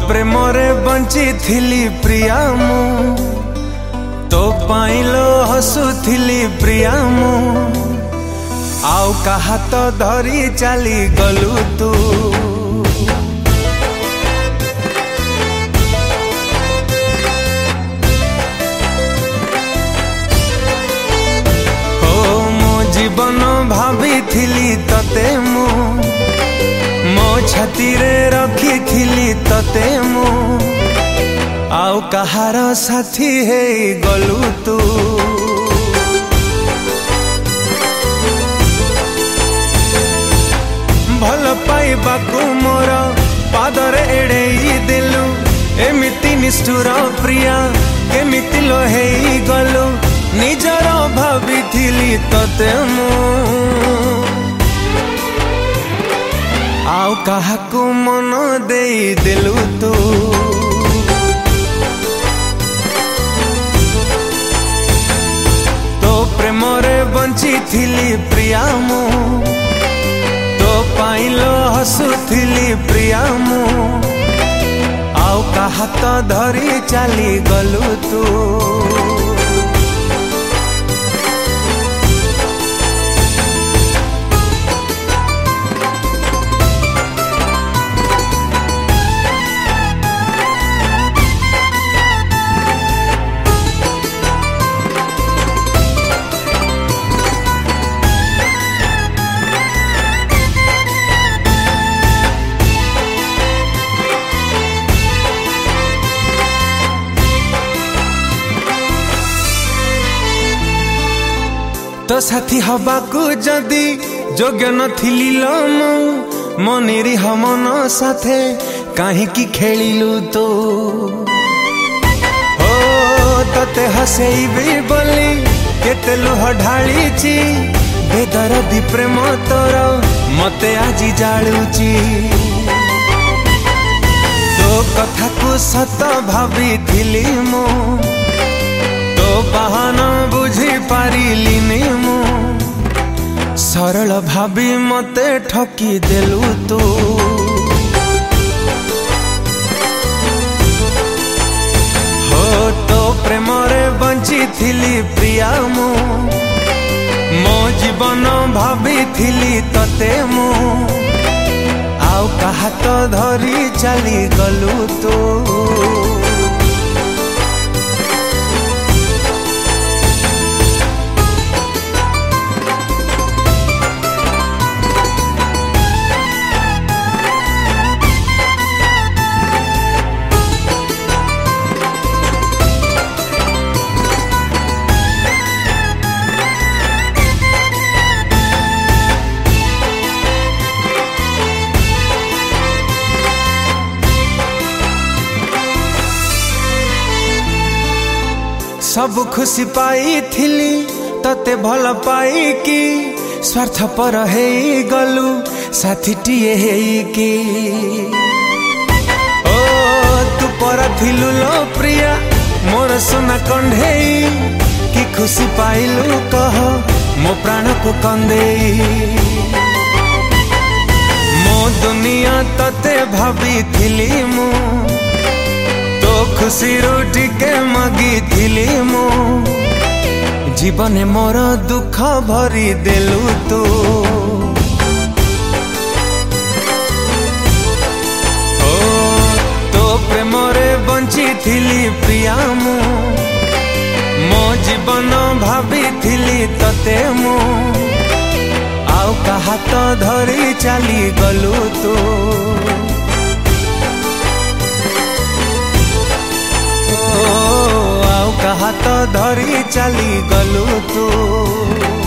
प्रेमरे bunchy थिली प्रिया मु तो pilo हसुथिली प्रिया मु आउ कहा तो धरी चली गलु तू। जीवन भाभी थिली तते मु मो छाती रे रखी थिली तते मु आउ कहार साथी हे गलु तू। भल पाइबाकू मोर पादरे एड़ेई देलु एमिति निष्ठुर प्रिया केमिति लोहेई गलु निजर भाभी थिली तते मु आउ काहाकू मन देई देलु तू। तो प्रेमरे बंची थिली प्रिया मु तो पाइलो हसुथिली प्रिया मु आउ काहा तो धरी चली गलु तू। तो साथी हबाकू जदि जोग्य नथिली मु मनिरी हमन साथे काहे की खेलिलु तो हो तते हसेइबी बोली केते लुह ढालीची बेदरदी प्रेम तोर मते आजी जालुची। तो कथा को सत भाभी थिली मु तो बहाना बुझी पारिलिनी मु सरल भाभी मते ठकी देलु तू। हो तो प्रेमरे बंची थिली प्रिया मु मो जीवन भाभी थिली तते मु आउ कहा तो धरी चली गलु तू। सब खुशी पाई थिली तते भल पाई की स्वार्थ पर हे गलु साथी टीए हे की। ओ तू पर थिलु लो प्रिया मोर सोना कंढेई की खुशी पाइलु कह मो प्राण को कंदेई। मो दुनिया तते भाभी थिली मु तो खुशी रोटी के मगी थिली मु जीवन मोर दुख भरी देलु तू। ओ तो प्रेमरे बंची थिली प्रिया मु मो जीवन भाभी थिली तते मु आउ कहा तो धरी चली गलु तू। आउ कहा तो धरी चली गलु तू।